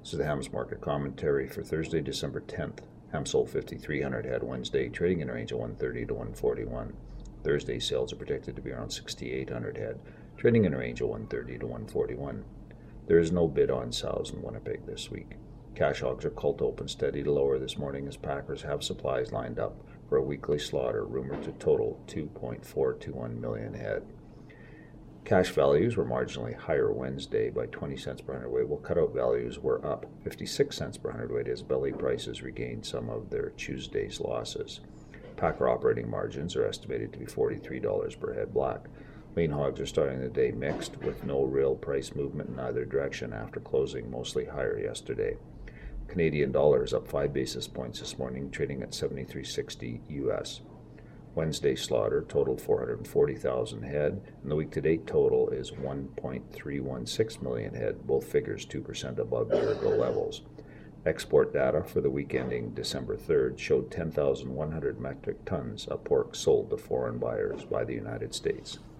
This is the Hams Market Commentary for Thursday, December 10th. Ham sold 5,300 head Wednesday, trading in a range of 130 to 141. Thursday sales are projected to be around 6,800 head, trading in a range of 130 to 141. There is no bid on sows in Winnipeg this week. Cash hogs are culled open steady to lower this morning as packers have supplies lined up for a weekly slaughter rumored to total 2.421 million head. Cash values were marginally higher Wednesday by 20 cents per hundredweight, while cutout values were up 56 cents per hundredweight as belly prices regained some of their Tuesday's losses. Packer operating margins are estimated to be $43 per head black. Lean hogs are starting the day mixed, with no real price movement in either direction after closing mostly higher yesterday. Canadian dollar is up 5 basis points this morning, trading at 73.60 US. Wednesday slaughter totaled 440,000 head, and the week-to-date total is 1.316 million head, both figures 2% above year-ago levels. Export data for the week ending December 3rd showed 10,100 metric tons of pork sold to foreign buyers by the United States.